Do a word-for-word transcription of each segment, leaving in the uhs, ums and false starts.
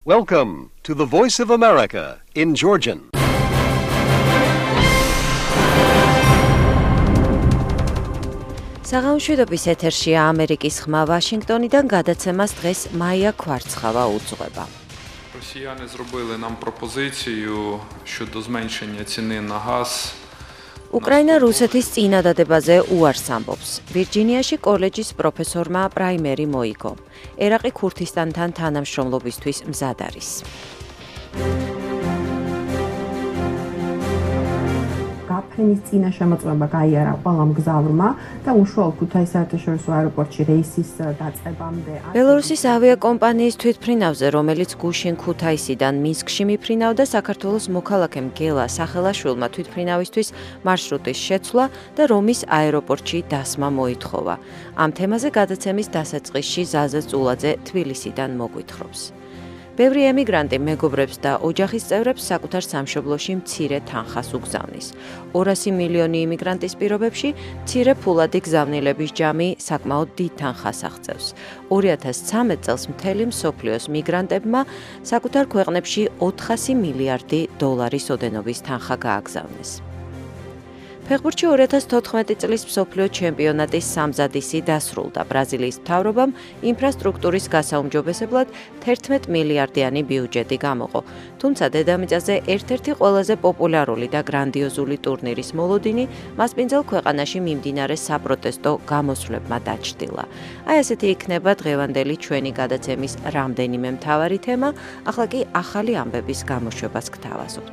Welcome to the Voice of America in Georgian. საღამოშვიდობის ეთერშია ამერიკის ხმა ვაშინგტონიდან გადაცემას დღეს მაია ქვარცხავა უძღვება. Росіяни зробили нам пропозицію щодо зменшення ціни на газ. უკრაინა რუსეთის წინადადებაზე უარს ამბობს. ვირჯინიაში კოლეჯის პროფესორმა პრაიმერი მოიგო. ერაყი ქურთისტანთან თანამშრომლობისთვის მზად არის. გაფრენის წინა შემოწმება გაიარა ყველა მგზავრმა და უშუალოდ ქუთაისის საერთაშორისო აეროპორტში რეისის დაწყებამდე ბელორუსის ავიაკომპანიის თვითმფრინავზე, რომელიც გუშინ ქუთაისიდან მინსკში მიფრინავდა, საქართველოს მოქალაქემ გელა სახელაშვილმა თვითმფრინავისთვის მარშრუტის შეცვლა და რომის აეროპორტში დასმა მოითხოვა. ამ თემაზე გადაცემის დასაწყისში ზაზა წულაძე თბილისიდან მოგვითხრობს. ბევრი ემიგრანტი მეგობრებს და ოჯახის წევრებს საკუთარ სამშობლოში მცირე თანხას უგზავნის. ორასი მილიონი იმიგრანტის პირობებში მცირე ფულადი გზავნილების ჯამი საკმაოდ დიდ თანხას აღწევს. ორი ათას ცხრამეტ წელს მთელი მსოფლიოს მიგრანტებმა საკუთარ ქვეყნებში ოთხასი მილიარდი დოლარის ოდენობის თანხა გააგზავნეს. ფეხბურთში ორი ათას თოთხმეტი წლის მსოფლიო ჩემპიონატის სამზადისი დასრულდა. ბრაზილიის მთავრობამ ინფრასტრუქტურის გასაუმჯობესებლად თერთმეტ მილიარდიანი ბიუჯეტი გამოყო. თუმცა დედამიწაზე ერთ-ერთი ყველაზე პოპულარული და გრანდიოზული ტურნირის მოლოდინი მასპინძელ ქვეყანაში მიმდინარე საპროტესტო გამოსვლებმა დაჩრდილა. აი ასეთი იქნება დღევანდელი ჩვენი გადაცემის რამდენიმე მთავარი თემა, ახლა კი ახალი ამბების გამოშვებას გთავაზობთ.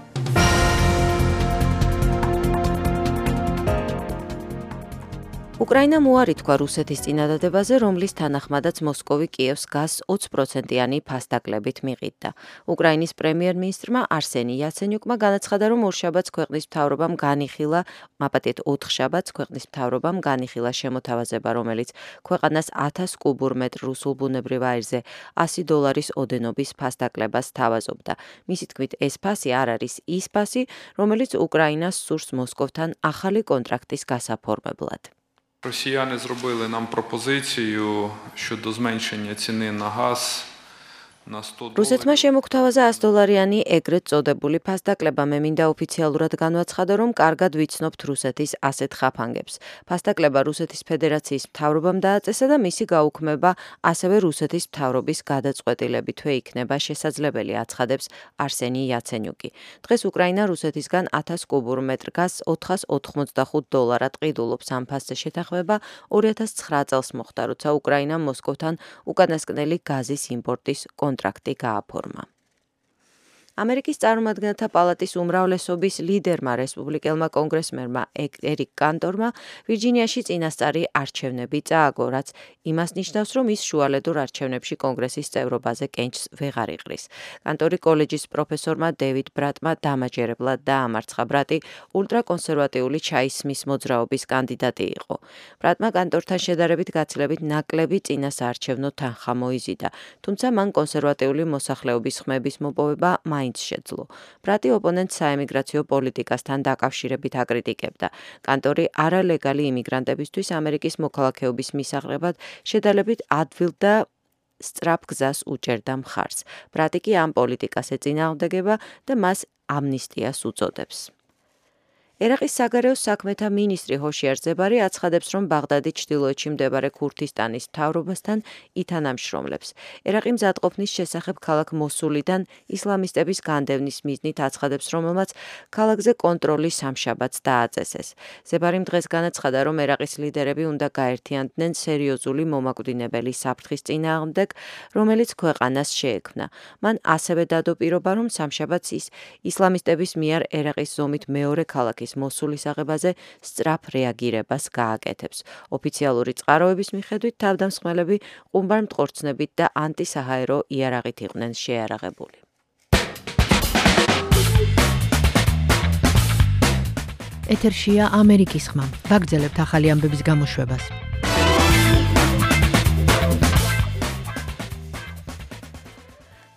უკრაინამ უარი თქვა რუსეთის წინადადებაზე, რომლის თანახმადაც მოსკოვი კიევს გაზს ოცი პროცენტიანი ფასდაკლებით მიყიდდა. უკრაინის პრემიერ-მინისტრმა არსენი იაცენიუკმა განაცხადა, რომ ორშაბათს ქვეყნის მთავრობამ განიხილა, მაპატიეთ ოთხშაბათს ქვეყნის მთავრობამ განიხილა შემოთავაზება, რომელიც ქვეყანას ათას კუბურ მეტრ რუსულ ბუნებრივ აირზე ასი დოლარის ოდენობის ფასდაკლებას თავაზობდა. მისი თქმით, ეს ფასი არ არის ის ფასი, რომელიც უკრაინას სურს მოსკოვთან ახალი კონტრაქტის გასაფორმებლად. Росіяни зробили нам пропозицію щодо зменшення ціни на газ на сто доларів. რუსეთმა შემოგთავაზა ას დოლარიანი ეგრეთ წოდებული ფასდაკლება. მე მინდა ოფიციალურად განვაცხადო, რომ კარგად ვიცნობთ რუსეთის ასეთ ხაფანგებს. ფასდაკლება რუსეთის ფედერაციის მთავრობამ დააწესა და მისი გაუქმება ასევე რუსეთის მთავრობის გადაწყვეტილებითვე იქნება შესაძლებელი, აცხადებს არსენი იაცენიუკი. დღეს უკრაინა რუსეთისგან ათას კუბურ მეტრ გაზს ოთხას ოთხმოცდახუთ დოლარად ყიდულობს. ამ ფასზე შეთანხმება ორი ათას ცხრა წელს მოხდა, როცა უკრაინამ მოსკოვთან უკანასკნელი გაზის იმპორტის კონტრაქტი გააფორმა. ამერიკის წარმომადგენელთა პალატის უმრავლესობის ლიდერმა რესპუბლიკელმა კონგრესმენმა ერიკ კანტორმა ვირჯინიაში წინასწარი არჩევნები წააგო, რაც იმას ნიშნავს, რომ ის შუალედურ არჩევნებში კონგრესის წევრობაზე კენჭს ვეღარ იყრის. კანტორი კოლეჯის პროფესორმა დევიდ ბრატმა დამაჯერებლად დაამარცხა. ბრატი ულტრაკონსერვატიული ჩაისმის მოძრაობის კანდიდატი იყო. ბრატმა კანტორთან შედარებით გაცილებით ნაკლები წინასაარჩევნო თანხა მოიზიდა, თუმცა მან კონსერვატიული მოსახლეობის ხმების მოპოვება მაინც შეძლო. ბრატი ოპონენტს საემიგრაციო პოლიტიკასთან დაკავშირებით აკრიტიკებდა. კანტორი არალეგალი იმიგრანტებისთვის ამერიკის მოქალაქეობის მისაღებად შედარებით ადვილ და სწრაფ გზას უჭერდა მხარს. ბრატი კი ამ პოლიტიკას ეწინააღმდეგება და მას ამნისტიას უწოდებს. ერაყის საგარეო საქმეთა მინისტრი ჰოშიარ ზებარი აცხადებს, რომ ბაღდადი ჩრდილოეთში მდებარე ქურთისტანის მთავრობასთან ითანამშრომლებს. ერაყი მზადყოფნის შესახებ ქალაქ მოსულიდან ისლამისტების განდევნის მიზნით აცხადებს, რომელმაც ქალაქზე კონტროლი სამშაბათს დააწესეს. ზებარიმ დღეს განაცხადა, რომ ერაყის ლიდერები უნდა გაერთიანდნენ სერიოზული მომაკვდინებელი საფრთხის წინააღმდეგ, რომელიც ქვეყანას შეექმნა. მან ასევე დადო პირობა, რომ სამშაბათს ის ისლამისტების მიერ ერაყის ზომით მეორე ქალაქის მოსულის აღებაზე სწრაფ რეაგირებას გააკეთებს. ოფიციალური წყაროების მიხედვით თავდამსხმელები ყუმბარ-მტყორცნებით და ანტისაჰაერო იარაღით იყვნენ შეიარაღებული. ეთერშია ამერიკის ხმა. ვაგრძელებთ ახალი ამბების გამოშვებას.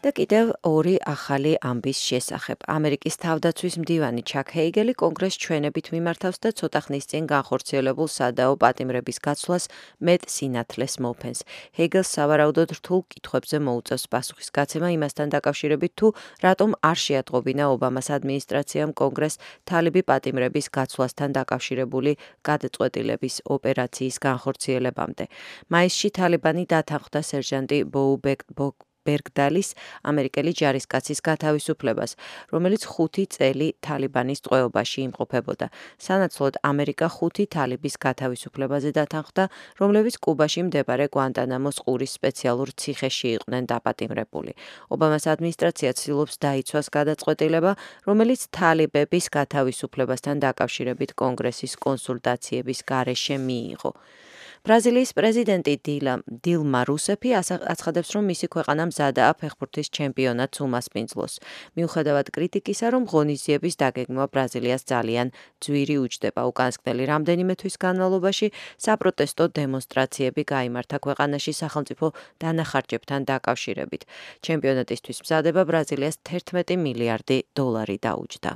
და კიდევ ორი ახალი ამბის შესახებ. ამერიკის თავდაცვის მდივანი ჩაკ ჰეიგელი კონგრესს ჩვენებით მიმართავს და ცოტა ხნის წინ განხორციელებულ სადაო პატიმრების გაცვლას მეტ სინათლეს მოფენს. ჰეიგელს სავარაუდოდ რთულ კითხვებზე მოუწევს პასუხისგაცემა იმასთან დაკავშირებით თუ რატომ არ შეატყობინა ობამას ადმინისტრაციამ კონგრესს თალიბი პატიმრების გაცვლასთან დაკავშირებული გადაწყვეტილების ოპერაციის განხორციელებამდე. მაისში თალიბანი დათანხმდა სერჟანტი ბოუ ბერგდალის ამერიკელი ჯარისკაცის გათავისუფლებას, რომელიც ხუთი წელი თალიბანის ტყვეობაში იმყოფებოდა. სანაცვლოდ ამერიკა ხუთი თალიბის გათავისუფლებაზე დათანხმდა, რომლებიც კუბაში მდებარე გვანტანამოს ყურის სპეციალურ ციხეში იყვნენ დაპატიმრებული. ობამას ადმინისტრაცია ცდილობს დაიცვას გადაწყვეტილება, რომელიც თალიბების გათავისუფლებასთან დაკავშირებით კონგრესის კონსულტაციების გარეშე მიიღო. ბრაზილიის პრეზიდენტი დილმა რუსეფი აცხადებს, რომ მისი ქვეყანა მზადაა ფეხბურთის ჩემპიონატს უმასპინძლოს. მიუხედავად კრიტიკისა, რომ ღონისძიების დაგეგმვა ბრაზილიას ძალიან ძვირი უჯდება. უკანასკნელი რამდენიმე თვის განმავლობაში საპროტესტო დემონსტრაციები გაიმართა ქვეყანაში სახელმწიფო დანახარჯებთან დაკავშირებით. ჩემპიონატისთვის მზადება ბრაზილიას თერთმეტი მილიარდი დოლარი დაუჯდა.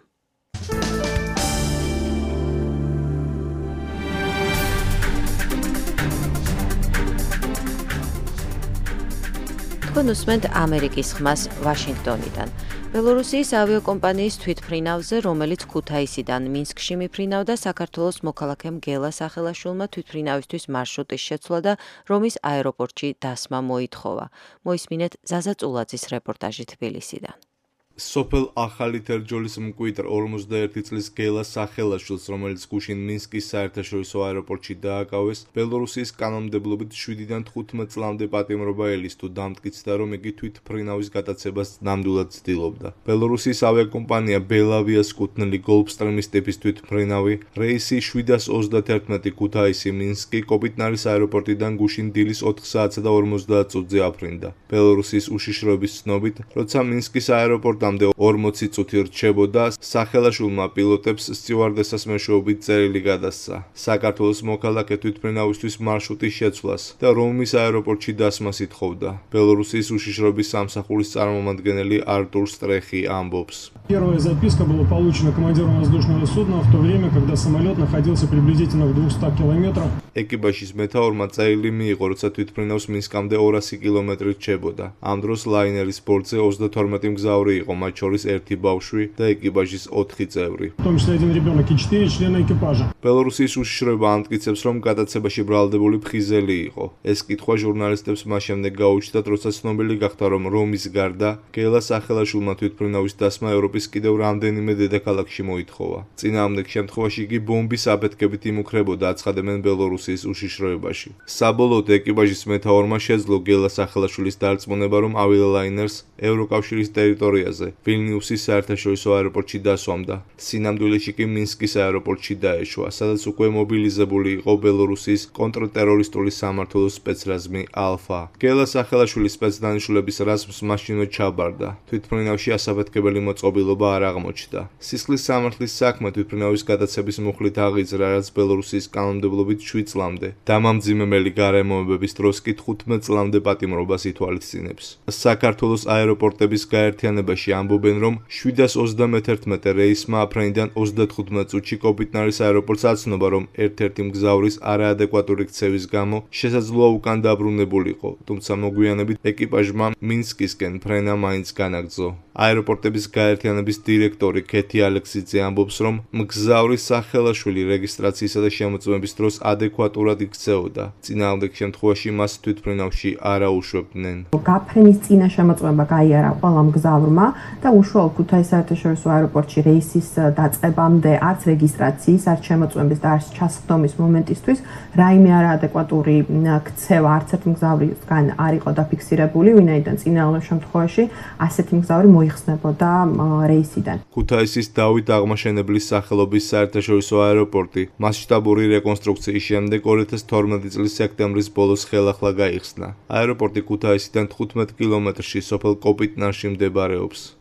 თქვენ უსმენთ ამერიკის ხმას ვაშინგტონიდან. ბელორუსიის ავიაკომპანიის თვითმფრინავზე, რომელიც ქუთაისიდან მინსკში მიფრინავდა, საქართველოს მოქალაქემ გელა სახელაშვილმა თვითმფრინავისთვის მარშრუტის შეცვლა და რომის აეროპორტში დასმა მოითხოვა. მოისმინეთ ზაზა წულაძის რეპორტაჟი თბილისიდან. სოფელ ახალი თერჯოლის მკვიდრ ორმოცდაერთი წლის გელა სახელაშვილს, რომელიც გუშინ მინსკის საერთაშორისო აეროპორტში დააკავეს, ბელორუსიის კანონმდებლობით შვიდიდან თხუთმეტ წლამდე პატიმრობა ელის თუ დამტკიცდა, რომ იგი თვითმფრინავის გატაცებას ნამდვილად ცდილობდა. ბელორუსიის ავიაკომპანია ბელავიას კუთვნილი გოლფსტრიმის ტიპის თვითმფრინავი რეისი შვიდას ოცდათერთმეტი ქუთაისი მინსკი კოპიტნარის აეროპორტიდან გუშინ დილის ოთხ საათსა და ორმოცდაათ წუთზე აფრინდა. ბელორუსიის უშიშროების ცნობით, როცა მინსკის აეროპორტ ორმოცი წუთი რჩებოდა, სახელაშვილმა პილოტებს სტიუარდესას მეშვეობით წერილი გადასცა. საქართველოს მოქალაქე თვითმფრინავისთვის მარშრუტის შეცვლას და რომის აეროპორტში დასმას ითხოვდა. ბელორუსიის უშიშროების სამსახურის წარმომადგენელი არტურ სტრეხი ამბობს. Первая записка была получена командиром воздушного судна в то время, когда самолет находился приблизительно в двухстах километрах. ეკიპაჟის მეთაურმა წერილი მიიღო, როცა თვითმფრინავს მინსკამდე ორასი კილომეტრი რჩებოდა. ამ დროს ლაინერის ბორტზე ოცდათორმეტი მგზავრი იყო, მათ შორის ერთი ბავშვი და ეკიპაჟის ოთხი წევრი. В том числе один ребенок и четыре члена экипажа. ბელორუსიის უშიშროება ამტკიცებს, რომ გადაცებაში ბრალდებული ფხიზელი იყო. ეს კითხვა ჟურნალისტებს მას შემდეგ გაუჩნდათ, როცა ცნობილი გახდა, რომ რომის გარდა გელა სახელაშვილმა თვითმფრინავის დასმა ევროპის კიდევ რამდენიმე დედაქალაქში მოითხოვა. წინააღმდეგ შემთხვევაში იგი ბომბის აფეთქებით იმუქრებოდა, აცხადებენ ბელორუსიის უშიშროებაში. საბოლოოდ ეკიპაჟის მეთაურმა შეძლო გელა სახელაშვილის დარწმუნება, რომ ავიალაინერს ევროკავშირის ტერიტორიაზე ვილნიუსის საერთაშორისო აეროპორტში დასვამდა. სინამდვილეში კი მინსკის აეროპორტში დაეშვა, სადაც უკვე მობილიზებული იყო ბელორუსიის კონტრტერორისტული სამმართველოს სპეცრაზმი ალფა. გელა სახელაშვილის სპეცდანიშნულების რაზმს მაშინვე ჩაბარდა. თვითმფრინავში ასაფეთქებელი მოწყობილობა არ აღმოჩნდა. სისხლის სამართლის საქმე თვითმფრინავის გადაცების მუხლით აღიძრა, რაც ბელორუსიის კანონმდებლობით შვიდ წლამდე, დამამძიმებელი გარემოებების დროს კი თხუთმეტ წლამდე პატიმრობას ითვალისწინებს. საქართველოს აეროპორტების გაერთიანებაში ამბობენ, რომ შვიდას ოცდამეთერთმეტე რეისმა აფრენიდან ოცდათხუთმეტ წუთში კოპიტნარის აეროპორტს აცნობა, რომ ერთ-ერთი მგზავრის არაადეკვატური ქცევის გამო შესაძლოა უკან დაბრუნებულიყო, თუმცა მოგვიანებით ეკიპაჟმა მინსკისკენ ფრენა მაინც განაგრძო. აეროპორტების გაერთიანების დირექტორი ქეთი ალექსიძე ამბობს, რომ მგზავრის სახელაშვილი რეგისტრაციისა და შემოწმების დროს ადეკვატურად იქცეოდა. წინააღმდეგ შემთხვევაში მას თვითმფრინავში არ აუშვებდნენ. გაფრენის წინა შემოწმება გაიარა ყველა მგზავრმა და უშუალოდ ქუთაისის საერთაშორისო აეროპორტში რეისის დაწყებამდე არც რეგისტრაციის, არც შემოწმების და არც ჩასხდომის მომენტისთვის რაიმე არაადეკვატური ქცევა არც ერთ მგზავრისგან არ იყო დაფიქსირებული, ვინაიდან წინააღმდეგ შემთხვევაში ასეთი მგზავრი მოიხსნებოდა რეისიდან. ქუთაისის დავით აღმაშენებლის სახელობის საერთაშორისო აეროპორტი მასშტაბური რეკონსტრუქციის შემდეგ ორი ათას თორმეტი წლის სექტემბრის ბოლოს ხელახლა გაიხსნა. აეროპორტი ქუთაისიდან თხუთმეტ კილომეტრში სოფელ კოპიტნარში მდებარეობს.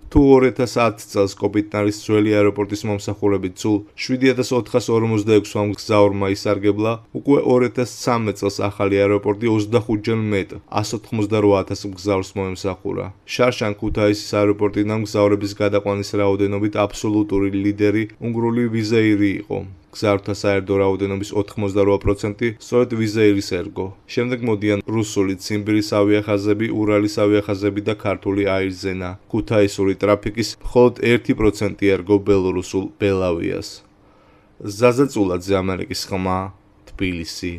თუ ორი ათას ათი წელს კოპიტნარის ძველი აეროპორტის მომსახურებით სულ შვიდი ათას ოთხას ორმოცდაექვსი მგზავრმა ისარგებლა, უკვე ორი ათას ცხრამეტ წელს ახალი აეროპორტი ოცდახუთჯერ მეტ ასი ოცდაოთხ ათას მგზავრს მოემსახურა. შარშან ქუთაისის აეროპორტიდან მგზავრების გადაყვანის რაოდენობით აბსოლუტური ლიდერი უნგრული ვიზეირი იყო. გზავრთა საერთო რაოდენობის ოთხმოცდაოთხ პროცენტი სწორედ ვიზეირის ერგო. შემდეგ მოდიან რუსული, ციმბირის ავიახაზები, ურალის ავიახაზები და ქართული აირზენა. ქუთაისური ტრაფიკის მხოლოდ ერთი პროცენტი ერგო ბელორუსულ ბელავიას. ზაზა წულაძე, ამერიკის ხმა, თბილისი.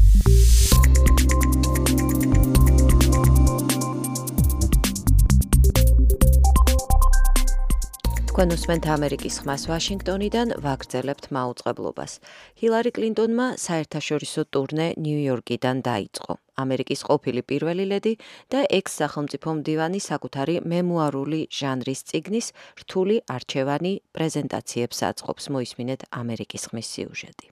თქვენ უსმენთ ამერიკის ხმას ვაშინგტონიდან, ვაგრძელებთ მაუწყებლობას. ჰილარი კლინტონმა საერთაშორისო ტურნე ნიუ-იორკიდან დაიწყო. ამერიკის ყოფილი პირველი ლედი და ექს-სახელმწიფო მდივანი საკუთარი მემუარული ჟანრის წიგნის რთული არჩევანი პრეზენტაციებს აწყობს. მოისმინეთ ამერიკის ხმის სიუჟეტი.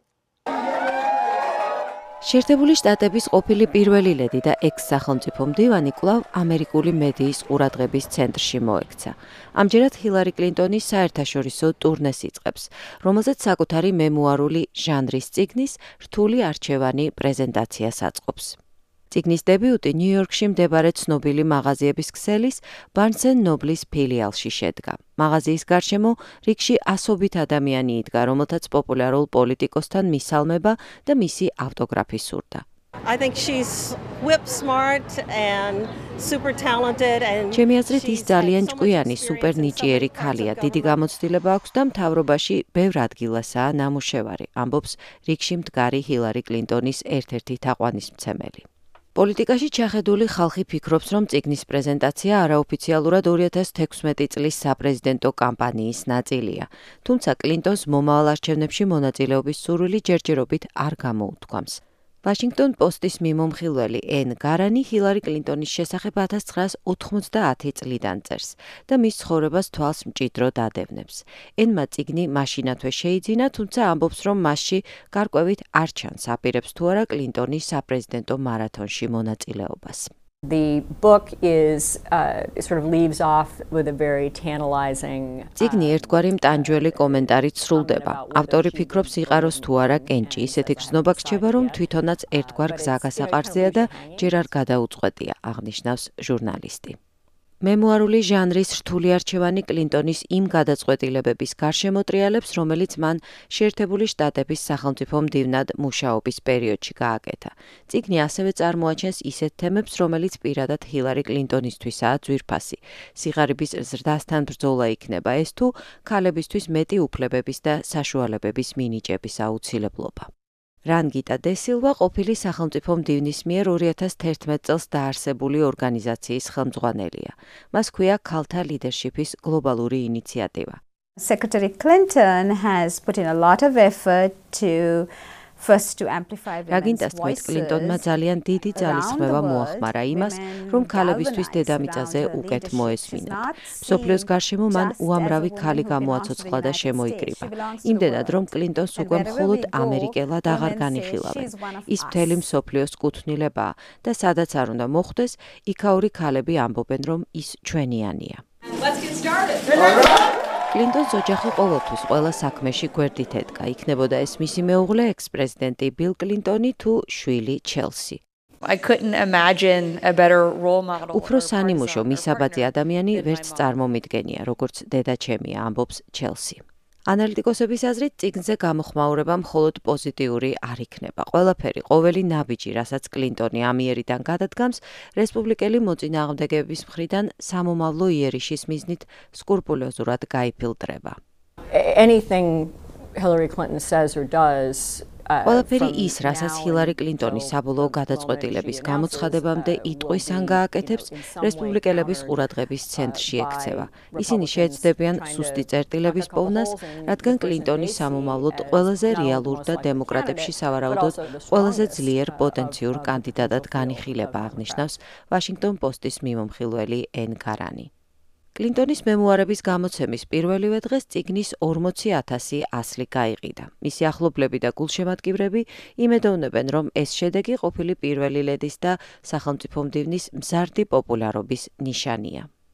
შეერთებული შტატების ყოფილი პირველი ლედი და ექს-სახელმწიფო მდივანი კვლავ ამერიკული მედიის ყურადღების ცენტრში მოექცა. ამჯერად ჰილარი კლინტონი საერთაშორისო ტურნეს იწყებს, რომელზეც საკუთარი მემუარული ჟანრის წიგნის რთული არჩევანი პრეზენტაციას აწყობს. წიგნის დებიუტი ნიუ-იორკში მდებარე ცნობილი მაღაზიების ქსელის Barnes and Noble-ის ფილიალში შედგა. მაღაზიის გარშემო რიგში ასობით ადამიანი იდგა, რომელთაც პოპულარულ პოლიტიკოსთან მისალმება და მისი ავტოგრაფი სურდა. I think she's whip smart and super talented and ჩემი აზრით ის ძალიან ჭკვიანი, სუპერ ნიჭიერი ქალია. დიდი გამოცდილება აქვს და მთავრობაში ბევრ ადგილასაა ნამუშევარი, ამბობს რიგში მდგარი ჰილარი კლინტონის ერთ-ერთი თაყვანისმცემელი. პოლიტიკაში ჩახედული ხალხი ფიქრობს, რომ წიგნის პრეზენტაცია არაოფიციალურად ორი ათას თექვსმეტი წლის საპრეზიდენტო კამპანიის ნაწილია. თუმცა კლინტონს მომავალ არჩევნებში მონაწილეობის სურვილი ჯერჯერობით არ გამოუთქვამს. Washington Post-ის მიმომხილველი ენ გარანი ჰილარი კლინტონის შესახებ ათას ცხრაას ოთხმოცდაათი წლიდან წერს და მის ცხოვრებას თვალს მჭიდროდ ადევნებს. ენმა წიგნი მაშინათვე შეიძინა, თუმცა ამბობს, რომ მასში გარკვევით არ ჩანს აპირებს თუ არა კლინტონის საპრეზიდენტო მარათონში მონაწილეობას. The book is uh, sort of leaves off with a very tantalizing. წიგნი ერთგვარი მტანჯველი კომენტარით სრულდება. ავტორი ფიქრობს იყაროს თუ არა კენჭი, ისეთი გრძნობა გრჩება, რომ თვითონაც ერთგვარ გზაგასაყარზეა და ჯერ არ გადაუწყვეტია, აღნიშნავს ჟურნალისტი. მემუარული ჟანრის რთული არჩევანი კლინტონის იმ გადაწყვეტილებების გარშემო ტრიალებს, რომელიც მან შეერთებული შტატების სახელმწიფო მდივნად მუშაობის პერიოდში გააკეთა. წიგნი ასევე წარმოაჩენს ისეთ თემებს, რომელიც პირადად ჰილარი კლინტონისთვისაა ძვირფასი. სიღარიბის ზრდასთან ბრძოლა იქნება ეს თუ ქალებისთვის მეტი უფლებების და საშუალებების მინიჭების აუცილებლობა. რანგიტა დე სილვა ყოფილი სახელმწიფო მდივნის მიერ ორი ათას თერთმეტ წელს დაარსებული ორგანიზაციის ხელმძღვანელია. მას ჰქვია ქალთა ლიდერშიპის გლობალური ინიციატივა. Secretary Clinton has put in a lot of effort to first to amplify რაგინტას თქმით, კლინტონმა ძალიან დიდი ძალისხმევა მოახმარა იმას, რომ ქალებისთვის დედამიწაზე უკეთ მოესმინათ. მსოფლიოს გარშემო მან უამრავი ქალი გამოაცოცხლა და შემოიკრიბა. იმდენად, რომ კლინტონს უკვე მხოლოდ ამერიკელად აღარ განიხილავენ. ის მთელი მსოფლიოს კუთვნილებაა და სადაც არ უნდა მოხვდეს, იქაური ქალები ამბობენ, რომ ის ჩვენიანია. Let's get started. კლინტონს ოჯახი ყოველთვის ყველა საქმეში გვერდით ედგა. იქნებოდა ეს მისი მეუღლე ექს-პრეზიდენტი ბილ კლინტონი თუ შვილი ჩელსი. I couldn't imagine a better role model. უფრო სანიმუშო მისაბაძი ადამიანი ვერც წარმომიდგენია, როგორც დედა ჩემია, ამბობს ჩელსი. ანალიტიკოსების აზრით, წიგნზე გამოხმაურება მხოლოდ პოზიტიური არ იქნება. ყველაფერი, ყოველი ნაბიჯი, რასაც კლინტონი ამიერიდან გადადგამს, რესპუბლიკელი მოწინააღმდეგეების მხრიდან სამომავლო იერიშის მიზნით სკრუპულოზურად გაიფილტრება. Anything Hillary Clinton says or does ყველაფერი ის, რასაც ჰილარი კლინტონი საბოლოო გადაწყვეტილების გამოცხადებამდე იტყვის ან გააკეთებს, რესპუბლიკელების ყურადღების ცენტრში ექცევა. ისინი შეეცდებიან სუსტი წერტილების პოვნას, რადგან კლინტონის სამომავლოდ ყველაზე რეალურ და დემოკრატებში სავარაუდოდ ყველაზე ძლიერ პოტენციურ კანდიდატად განიხილება, აღნიშნავს Washington Post-ის მიმომხილველი ენ გარანი. კლინტონის მემუარების გამოცემის პირველივე დღეს წიგნის ორმოცი ათასი ასლი გაიყიდა. მისი ახლობლები და გულშემატკივრები იმედოვნებენ, რომ ეს შედეგი ყოფილი პირველი ლედის და სახელმწიფო მდივნის მზარდი პოპულარობის ნიშანია.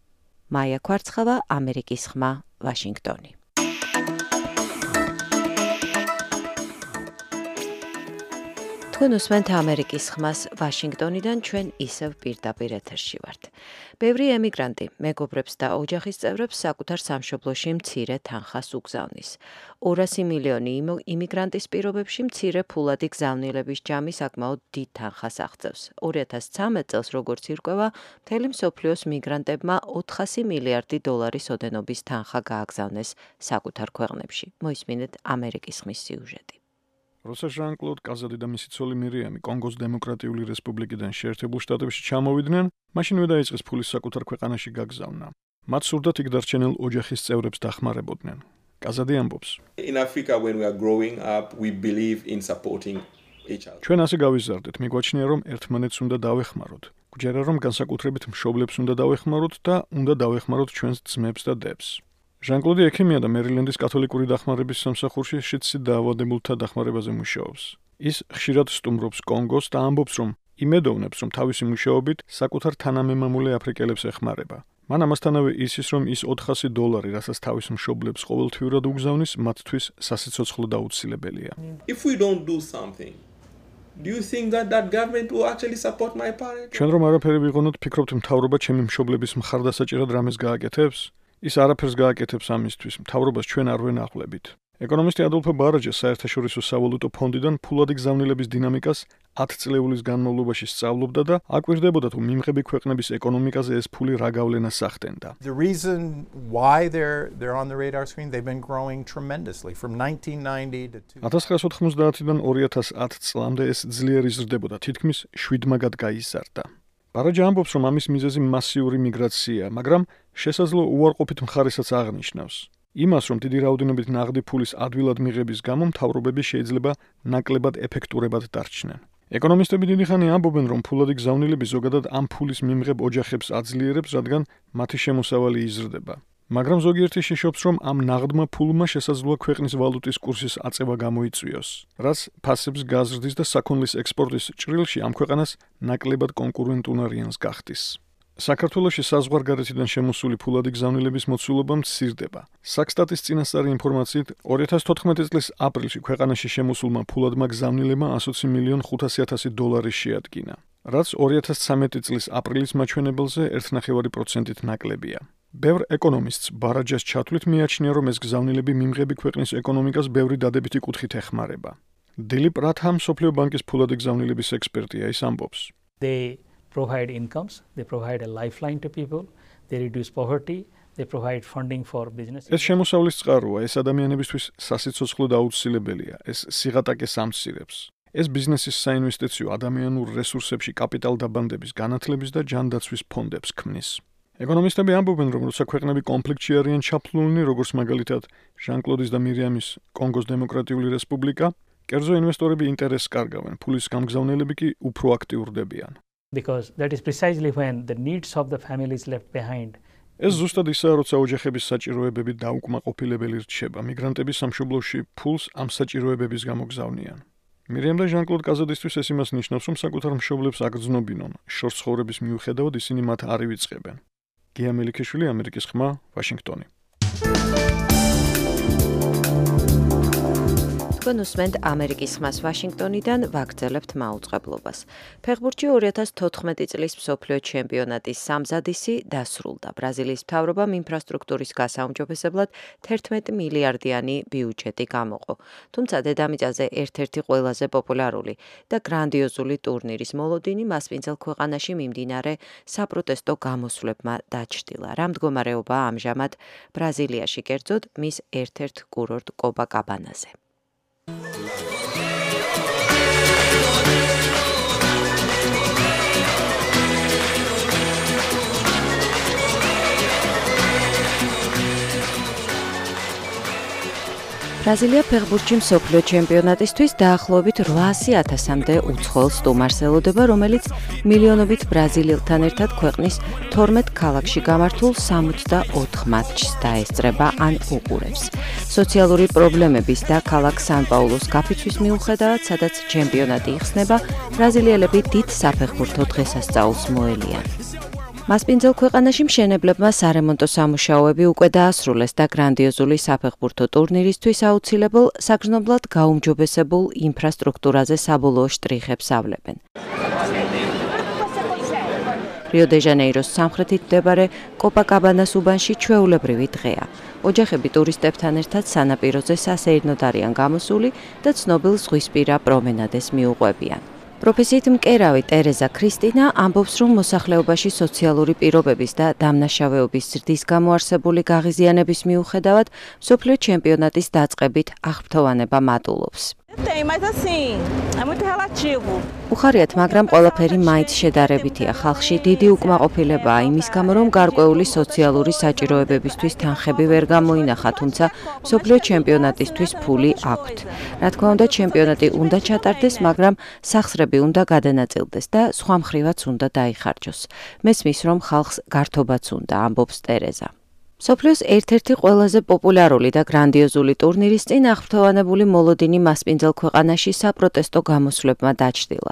მაია ქვარცხავა, ამერიკის ხმა, ვაშინგტონი. თქვენ უსმენთ ამერიკის ხმას ვაშინგტონიდან, ჩვენ ისევ პირდაპირ ეთერში ვართ. ბევრი ემიგრანტი მეგობრებს და ოჯახის წევრებს საკუთარ სამშობლოში მცირე თანხას უგზავნის. ორასი მილიონი იმიგრანტის პირობებში მცირე ფულადი გზავნილების ჯამი საკმაოდ დიდ თანხას აღწევს. ორი ათას ცხრამეტ წელს, როგორც ირკვევა, მთელი მსოფლიოს მიგრანტებმა ოთხასი მილიარდი დოლარის ოდენობის თანხა გააგზავნეს საკუთარ ქვეყნებში. მოისმინეთ ამერიკის ხმის სიუჟეტი. როცა ჟან-კლოდ კაზადი და მისი ცოლი მირიამი კონგოს დემოკრატიული რესპუბლიკიდან შეერთებულ შტატებში ჩამოვიდნენ, მაშინვე დაიწყეს ფულის საკუთარ ქვეყანაში გაგზავნა. მათ სურდათ იქ დარჩენილ ოჯახის წევრებს დახმარებოდნენ. კაზადი ამბობს: In Africa when we are growing up, we believe in supporting each other. ჩვენ ასე გავიზარდეთ, მიგვაჩნია რომ ერთმანეთს უნდა დავეხმაროთ. გვჯერა რომ განსაკუთრებით მშობლებს უნდა დავეხმაროთ და უნდა დავეხმაროთ ჩვენს ძმებს და დებს. ჟან-კლოდი ექიმია და მერილენდის კათოლიკური დახმარების სამსახურში შიდსი დაავადებულთა დახმარებაზე მუშაობს. ის ხშირად სტუმრობს კონგოს და ამბობს, რომ იმედოვნებს, რომ თავისი მუშაობით საკუთარ თანამემამულე აფრიკელებს ეხმარება. მან ამასთანავე იცის, რომ ის ოთხასი დოლარი, რასაც თავის მშობლებს ყოველთვიურად უგზავნის, მათთვის სასიცოცხლოდ აუცილებელია. If we don't do something, do you think that that government will actually support my parents? ჩვენ რომ არაფერი ვიღონოთ, ფიქრობთ მთავრობა ჩემი მშობლების მხარდასაჭერად რამეს გააკეთებს? ის არაფერს გააკეთებს ამისთვის, მთავრობას ჩვენ არ ვენახვლებით. ეკონომისტი ადოლფო ბარაჯა საერთაშორისო სავალუტო ფონდიდან ფულადი გზავნილების დინამიკას ათ წლეულის განმავლობაში სწავლობდა და აკვირდებოდა თუ მიმღები ქვეყნების ეკონომიკაზე ეს ფული რა გავლენას ახდენდა. The reason why they're they're on the radar screen, they've been growing tremendously from nineteen ninety to ათას ცხრაასი ოთხმოცდაათიდან ორი ათას ათ წლამდე ეს ძლიერ იზრდებოდა, თითქმის შვიდმაგად გაიზარდა. ბარაჯა ამბობს, რომ ამის მიზეზი მასიური მიგრაციაა, მაგრამ შესაძლო უარყოფით მხარესაც აღნიშნავს. იმას, რომ დიდი რაოდენობით ნაღდი ფულის ადვილად მიღების გამო მთავრობები შეიძლება ნაკლებად ეფექტურებად დარჩნენ. ეკონომისტები დიდი ხანი ამბობენ, რომ ფულადი გზავნილები ზოგადად ამ ფულის მიმღებ ოჯახებს აძლიერებს, რადგან მათი შემოსავალი იზრდება. მაგრამ ზოგიერთი შიშობს, რომ ამ ნაღდმა ფულმა შესაძლოა ქვეყნის ვალუტის კურსის აწევა გამოიწვიოს, რაც ფასებს გაზრდის და საქონლის ექსპორტის ჭრილში ამ ქვეყანას ნაკლებად კონკურენტუნარიანს გახდის. საქართველოში საზღვარგარეთიდან შემოსული ფულადი გზავნილების მოცულობა მცირდება. საქსტატის წინასწარი ინფორმაციით, ორი ათას თოთხმეტი წლის აპრილში ქვეყანაში შემოსულმა ფულადმა გზავნილებმა ათი მილიონ ხუთასი ათასი დოლარი შეადგინა, რაც ორი ათას ცხრამეტი წლის აპრილის მაჩვენებელზე ერთი კoma ხუთი პროცენტით ნაკლებია. ბევრ ეკონომისტს ბარაჯას ჩათვლით მიაჩნია, რომ ეს გზავნილები მიმღები ქვეყნის ეკონომიკას ბევრი დადებითი კუთხით ეხმარება. დილიპ რათამ სოფლიო ბანკის ფულადი გზავნილების ექსპერტია, ის ამბობს: They provide incomes, they provide a lifeline to people, they reduce poverty, they provide funding for businesses. ეს შემოსავლის წყაროა, ეს ადამიანებისთვის სასიცოცხლოდ აუცილებელია, ეს სიღატაკეს ამცირებს. ეს ბიზნესის საინვესტიციო ადამიანურ რესურსებში კაპიტალ დაბანდების განათლების და ჯანდაცვის ფონდებს ქმნის. ეკონომისტები ამბობენ, რომ როცა ქვეყნები კონფლიქტში არიან ჩაფლულნი, როგორც მაგალითად ჟან-კლოდის და მირიამის კონგოს დემოკრატიული რესპუბლიკა, კერძო ინვესტორები ინტერესს კარგავენ, ფულის გამგზავნელები კი უფრო აქტიურდებიან. Because that is precisely when the needs of the families left behind. ეს ზუსტად ისაა, როცა ოჯახების საჭიროებები დაუკმაყოფილებელი რჩება, მიგრანტები სამშობლოში ფულს ამ საჭიროებების გამო გზავნიან. მირიამ და ჟან-კლოდ კაზადისთვის ეს იმას ნიშნავს, რომ საკუთარ მშობლებს აგრძნობინონ, შორს ცხოვრების მიუხედავად ისინი მათ არ ივიწყებენ. გია მელიქიშვილი, ამერიკის ხმა, ვაშინგტონი. თქვენ უსმენთ ამერიკის ხმას ვაშინგტონიდან, ვაგრძელებთ მაუწყებლობას. ფეხბურთში ორი ათას თოთხმეტი წლის მსოფლიო ჩემპიონატის სამზადისი დასრულდა. ბრაზილიის მთავრობამ ინფრასტრუქტურის გასაუმჯობესებლად თერთმეტი მილიარდიანი ბიუჯეტი გამოყო. თუმცა დედამიწაზე ერთ-ერთი ყველაზე პოპულარული და გრანდიოზული ტურნირის მოლოდინი მასპინძელ ქვეყანაში მიმდინარე საპროტესტო გამოსვლებმა დაჩრდილა. რა მდგომარეობაა ამჟამად ბრაზილიაში, კერძოდ მის ერთ-ერთ კურორტ კოპაკაბანაზე. ბრაზილია ფეხბურთში მსოფლიო ჩემპიონატისთვის დაახლოებით რვაასი ათასამდე უცხოელ სტუმარს ელოდება, რომელიც მილიონობით ბრაზილიელთან ერთად ქვეყნის თორმეტ ქალაქში გამართულ სამოცდაოთხ მატჩს დაესწრება ან უყურებს. სოციალური პრობლემების და ქალაქ სან-პაულოს გაფიცვის მიუხედავად, სადაც ჩემპიონატი იხსნება, ბრაზილიელები დიდ საფეხბურთო დღესასწაულს მოელიან. მასპინძელ ქვეყანაში მშენებლებმა სარემონტო სამუშაოები უკვე დაასრულეს და გრანდიოზული საფეხბურთო ტურნირისთვის აუცილებელ საგრძნობლად გაუმჯობესებულ ინფრასტრუქტურაზე საბოლოო შტრიხებს ავლებენ. რიო-დე-ჟანეიროს სამხრეთით მდებარე კოპაკაბანას უბანში ჩვეულებრივი დღეა. ოჯახები ტურისტებთან ერთად სანაპიროზე სასეირნოდ არიან გამოსული და ცნობილ ზღვისპირა პრომენადეს მიუყვებიან. პროფესიით მკერავი ტერეზა ქრისტინა ამბობს, რომ მოსახლეობაში სოციალური პირობების და დამნაშავეობის ზრდის გამო არსებული გაღიზიანების მიუხედავად მსოფლიო ჩემპიონატის დაწყებით აღფრთოვანება მატულობს. უხარიათ, მაგრამ ყველაფერი მაინც შედარებითია. ხალხში დიდი უკმაყოფილებაა იმის გამო, რომ გარკვეული სოციალური საჭიროებებისთვის თანხები ვერ გამოინახა, თუმცა მსოფლიო ჩემპიონატისთვის ფული აქვთ. რა თქმა უნდა, ჩემპიონატი უნდა ჩატარდეს, მაგრამ სახსრები უნდა გადანაწილდეს და სხვა მხრივაც უნდა დაიხარჯოს. მესმის, რომ ხალხს გართობაც უნდა, ამბობს ტერეზა. მსოფლიოს ერთ-ერთი ყველაზე პოპულარული და გრანდიოზული ტურნირის წინ აღფრთოვანებული მოლოდინი მასპინძელ ქვეყანაში საპროტესტო გამოსვლებმა დაჩრდილა.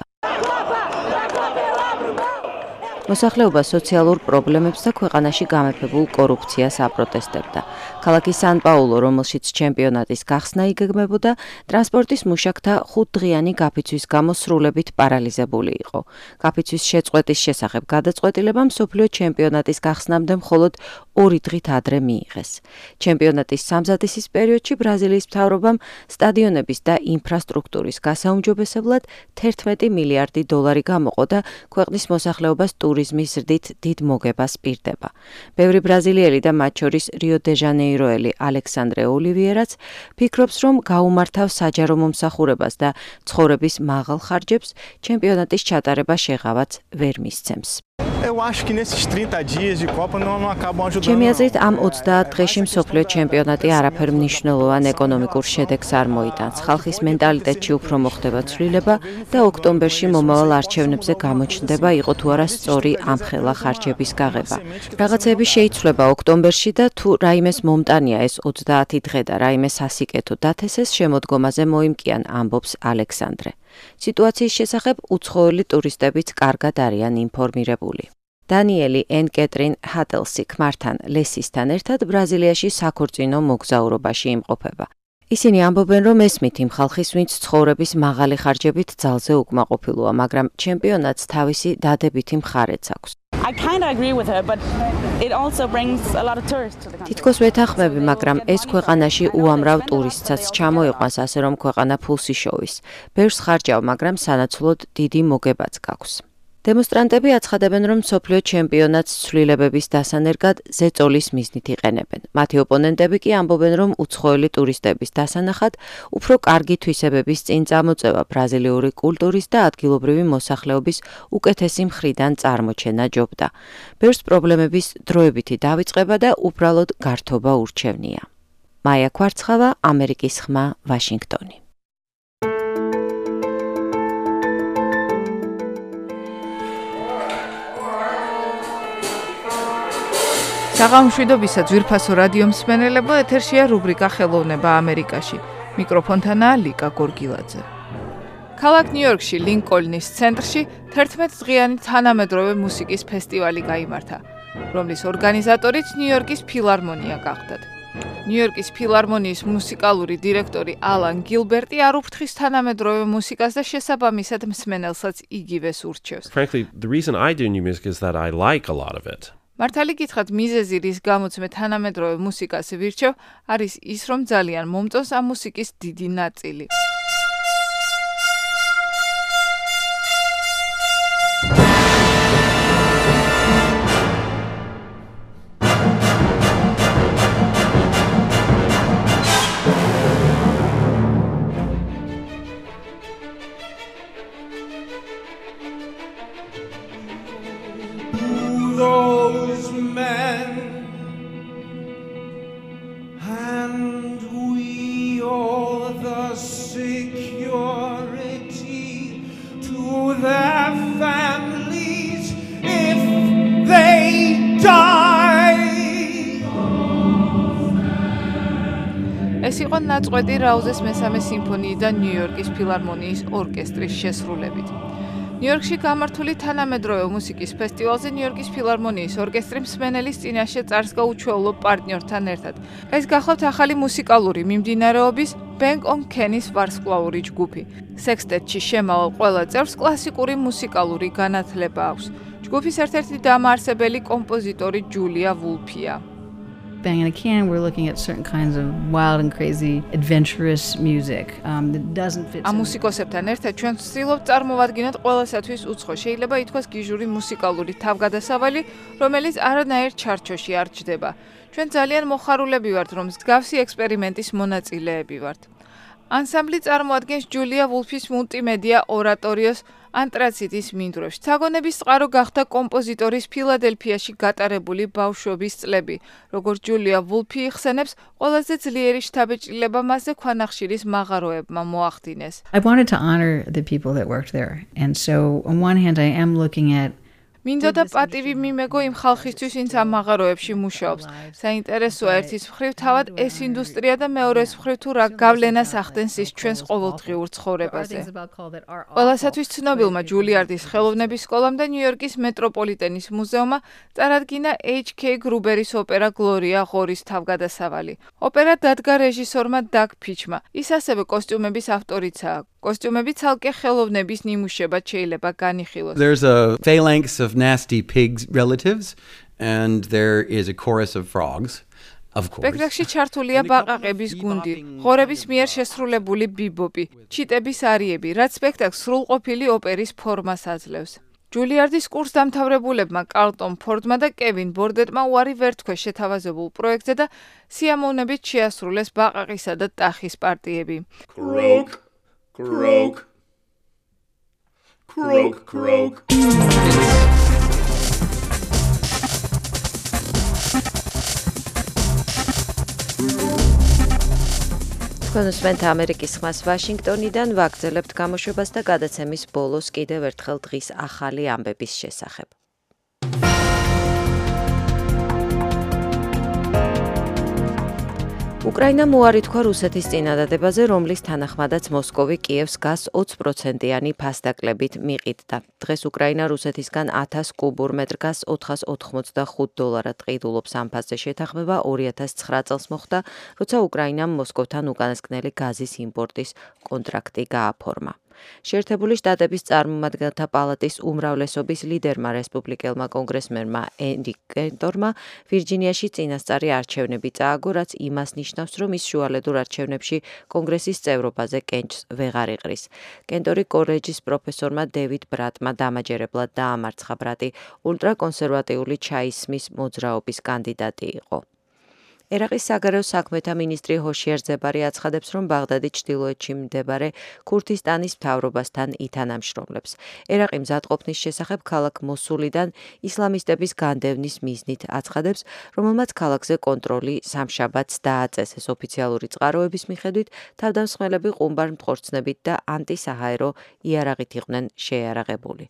მოსახლეობა სოციალურ პრობლემებს და ქვეყანაში გამეფებულ კორუფციას აპროტესტებდა. ქალაქი სან-პაულო, რომელშიც ჩემპიონატის გახსნა იგეგმებოდა, ტრანსპორტის მუშაკთა ხუთდღიანი გაფიცვის გამო სრულებით პარალიზებული იყო. გაფიცვის შეწყვეტის შესახებ გადაწყვეტილება მსოფლიო ჩემპიონატის გახსნამდე მხოლოდ ორი დღით ადრე მიიღეს. ჩემპიონატის სამზადისის პერიოდში ბრაზილიის მთავრობამ სტადიონების და ინფრასტრუქტურის გასაუმჯობესებლად თერთმეტი მილიარდი დოლარი გამოყო და ქვეყნის მოსახლეობას ტურიზმის ზრდით დიდ მოგებას პირდება. ბევრი ბრაზილიელი და მათ შორის რიო-დე-ჟანეიროელი ალექსანდრე ოლივიერაც ფიქრობს, რომ გაუმართავს საჯარო მომსახურებას და ცხოვრების მაღალ ხარჯებს ჩემპიონატის ჩატარება შეღავაც ვერ მისცემს. ჩემი აზრით, ამ ოცდაათ დღეში მსოფლიო ჩემპიონატი არაფერ მნიშვნელოვან ეკონომიკურ შედეგს არ მოიტანს. ხალხის მენტალიტეტში უფრო მოხდება ცვლილება და ოქტომბერში მომავალ არჩევნებზე გამოჩნდება იყო თუ არა სწორი ამხელა ხარჯების გაღება. რაღაცები შეიცვლება ოქტომბერში და თუ რაიმეს მომტანია ეს ოცდაათი დღე და რაიმე სასიკეთო დათესეს შემოდგომაზე მოიმკიან, ამბობს ალექსანდრე. სიტუაციის შესახებ უცხოელი ტურისტებიც კარგად არიან ინფორმირებული. დანიელი ენ კეტრინ ჰატელსი ქმართან ლესისთან ერთად ბრაზილიაში საქორწინო მოგზაურობაში იმყოფება. ისინი ამბობენ, რომ ესმით იმ ხალხის, ვინც ცხოვრების მაღალი ხარჯებით ძალზე უკმაყოფილოა, მაგრამ ჩემპიონატს თავისი დადებითი მხარეც აქვს. თითქოს ვეთანხმები, მაგრამ ეს ქვეყანაში უამრავ ტურისტსაც ჩამოიყვანს, ასე რომ ქვეყანა ფულს იშოვის. ბევრს ხარჯავ, მაგრამ სანაცვლოდ დიდი მოგებაც გაქვს. დემონსტრანტები აცხადებენ, რომ მსოფლიო ჩემპიონატს ცვლილებების დასანერგად ზეწოლის მიზნით იყენებენ. მათი ოპონენტები კი ამბობენ, რომ უცხოელი ტურისტების დასანახად უფრო კარგი თვისებების წინ წამოწევა ბრაზილიური კულტურის და ადგილობრივი მოსახლეობის უკეთესი მხრიდან წარმოჩენა ჯობდა. ბევრს პრობლემების დროებითი დავიწყება და უბრალოდ გართობა ურჩევნია. მაია ქვარცხავა, ამერიკის ხმა, ვაშინგტონი. საღამოშვიდობისა ძვირფასო რადიო მსმენელებო, ეთერშია რუბრიკა ხელოვნება ამერიკაში. მიკროფონთანაა ლიკა გორგილაძე. ქალაქ ნიუ-იორკში ლინკოლნის ცენტრში თერთმეტდღიანი თანამედროვე მუსიკის ფესტივალი გაიმართა, რომლის ორგანიზატორიც ნიუ-იორკის ფილარმონია გახდათ. ნიუ-იორკის ფილარმონიის მუსიკალური დირექტორი ალან გილბერტი არ უფრთხის თანამედროვე მუსიკას და შესაბამისად მსმენელსაც იგივეს ურჩევს. Frankly, the reason I do new music is that I like a lot of it. მართალი გითხრათ, მიზეზი, რის გამოც მე თანამედროვე მუსიკას ვირჩევ, არის ის, რომ ძალიან მომწონს ამ მუსიკის დიდი ნაწილი. Those men, and we all the security to their families if they die. ეს იყო ნაწყვეტი რაუზეს მესამე სიმფონიიდან ნიუ-იორკის ფილარმონიის ორკესტრის შესრულებით. ნიუ-იორკში გამართული თანამედროვე მუსიკის ფესტივალზე ნიუ-იორკის ფილარმონიის ორკესტრი მსმენელის წინაშე წარს გაუჩვეულო პარტნიორთან ერთად. ეს გახლავთ ახალი მუსიკალური მიმდინარეობის Bank on Kenny-ის ვარსკვლავური ჯგუფი. სექსტეტში შემავალ ყველა წევრს კლასიკური მუსიკალური განათლება აქვს. ჯგუფის ერთ-ერთი დამაარსებელი კომპოზიტორი ჯულია ვულფია. Bang on a Can, we're looking at certain kinds of wild and crazy, adventurous music um, that doesn't fit. ამ მუსიკოსებთან ერთად ჩვენ ვცდილობთ წარმოვადგინოთ ყველასათვის უცხო, შეიძლება ითქვას გიჟური მუსიკალური თავგადასავალი, რომელიც არანაირ ჩარჩოში არ ჯდება. ჩვენ ძალიან მოხარულები ვართ, რომ მსგავსი ექსპერიმენტის მონაწილეები ვართ. ანსამბლი წარმოადგენს ჯულია ვულფის მულტიმედია ორატორიოს ანტრაციტის მინდვრებში. საგონების წყარო გახდა კომპოზიტორის ფილადელფიაში გატარებული ბავშვობის წლები. როგორც ჯულია ვულფი იხსენებს, ყველაზე ძლიერი შთაბეჭდილება მასზე ქვანახშირის მაღაროებმა მოახდინეს. I wanted to honor the people that worked there. And so on one hand I am looking at მინდოდა პატივი მიმეგო იმ ხალხისთვის, ვინც ამ მაღაროებში მუშაობს. საინტერესოა ერთის მხრივ თავად ეს ინდუსტრია და მეორეს მხრივ თუ რა გავლენას ახდენს ის ჩვენს ყოველდღიურ ცხოვრებაზე. ყველასათვის ცნობილმა ჯულიარდის ხელოვნების სკოლამ და ნიუ-იორკის მეტროპოლიტენის მუზეუმმა წარადგინა H K გრუბერის ოპერა გლორია ღორის თავგადასავალი. ოპერა დადგა რეჟისორმა დაგ ფიჩმა. ის ასევე კოსტიუმების ავტორიცაა. კოსტიუმები ცალკე ხელოვნების ნიმუშებად შეიძლება განიხილოს. There's a phalanx of nasty pigs relatives and there is a chorus of frogs. Of course. სპექტაკლში ჩართულია ბაყაყების გუნდი, ღორების მიერ შესრულებული ბიბოპი, ჩიტების არიები, რაც სპექტაკლს სრულყოფილი ოპერის ფორმას აძლევს. ჯულიარდის კურსდამთავრებულებმა კარლტონ ფორდმა და კევინ ბორდეტმა უარი ვერ თქვეს შეთავაზებულ პროექტზე და სიამოვნებით შეასრულეს ბაყაყისა და ტახის პარტიები. Croak, croak, croak, croak. კონსვენტ ამერიკის ხმას ვაშინგტონიდან ვაგრძელებთ გამოშვებას და გადაცემის ბოლოს კიდევ ერთხელ დღის ახალი ამბების შესახებ. უკრაინამ უარი თქვა რუსეთის წინადადებაზე, რომლის თანახმადაც მოსკოვი კიევს გაზ ოცი პროცენტიანი ფასდაკლებით მიყიდდა. დღეს უკრაინა რუსეთისგან ათას კუბურ მეტრ გაზს ოთხას ოთხმოცდახუთ დოლარად ყიდულობს. ამ ფასზე შეთანხმება ორი ათას ცხრა წელს მოხდა, როცა უკრაინამ მოსკოვთან უკანასკნელი გაზის იმპორტის კონტრაქტი გააფორმა. შეერთებული შტატების წარმომადგენელთა პალატის უმრავლესობის ლიდერმა რესპუბლიკელმა კონგრესმენმა ენრიკ კენტორმა ვირჯინიაში წინასწარი არჩევნები წააგო, რაც იმას ნიშნავს, რომ ის შუალედურ არჩევნებში კონგრესის წევრობაზე კენჭს ვეღარ იყრის. კენტორი კოლეჯის პროფესორმა დევიდ ბრატმა დამაჯერებლად დაამარცხა. ბრატი ულტრაკონსერვატიული ჩაისმის მოძრაობის კანდიდატი იყო. ერაყის საგარეო საქმეთა მინისტრი ჰოშიარ ზებარი აცხადებს, რომ ბაღდადი ჩრდილოეთში მდებარე ქურთისტანის მთავრობასთან ითანამშრომლებს. ერაყი მზადყოფნის შესახებ ქალაქ მოსულიდან ისლამისტების განდევნის მიზნით აცხადებს, რომელმაც ქალაქზე კონტროლი სამშაბათს დააწესეს. ოფიციალური წყაროების მიხედვით, თავდამსხმელები ყუმბარ მტყორცნებით და ანტისაჰაერო იარაღით იყვნენ შეიარაღებული.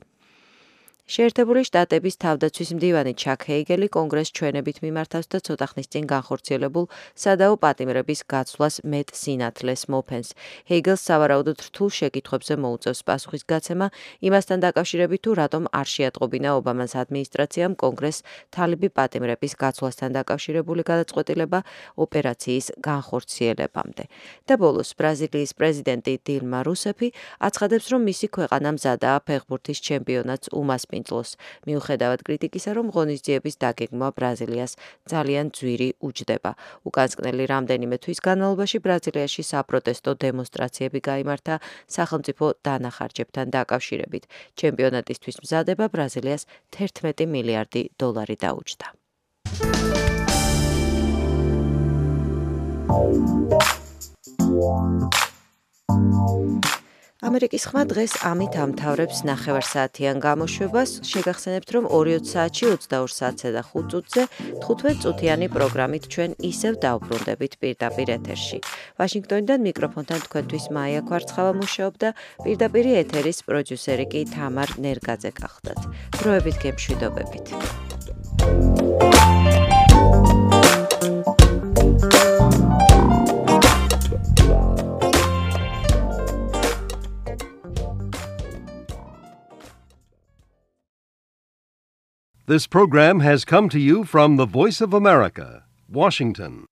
შეერთებული შტატების თავდაცვის მდივანი ჩაკ ჰეიგელი კონგრესს ჩვენებით მიმართავს და ცოტა ხნის წინ განხორციელებულ სადაო პატიმრების გაცვლას მეტ სინათლეს მოფენს. ჰეიგელს სავარაუდოდ რთულ შეკითხვებზე მოუწევს პასუხისგაცემა იმასთან დაკავშირებით, თუ რატომ არ შეატყობინა ობამას ადმინისტრაციამ კონგრესს თალიბი პატიმრების გაცვლასთან დაკავშირებული გადაწყვეტილება ოპერაციის განხორციელებამდე. და ბოლოს ბრაზილიის პრეზიდენტი დილმა რუსეფი აცხადებს, რომ მისი ქვეყანა მზადაა ფეხბურთის ჩემპიონატს უმასპინძლოს. მიუხედავად კრიტიკისა, რომ ღონისძიების დაგეგმვა ბრაზილიას ძალიან ძვირი უჯდება. უკანასკნელი რამდენიმე თვის განმავლობაში ბრაზილიაში საპროტესტო დემონსტრაციები გაიმართა სახელმწიფო დანახარჯებთან დაკავშირებით. ჩემპიონატისთვის მზადება ბრაზილიას თერთმეტი მილიარდი დოლარი დაუჯდა. ამერიკის ხმა დღეს ამით ამთავრებს ნახევარსაათიან გამოშვებას. შეგახსენებთ, რომ ოცდაოთხ საათში ოცდაორ საათზე და ხუთ წუთზე თხუთმეტ წუთიანი პროგრამით ჩვენ ისევ დავბრუნდებით პირდაპირ ეთერში. ვაშინგტონიდან მიკროფონთან თქვენთვის მაია ქვარცხავა მუშაობდა, პირდაპირი ეთერის პროდიუსერი კი თამარ ნერგაძე გახლდათ. დროებით გემშვიდობებით. This program has come to you from the Voice of America, Washington.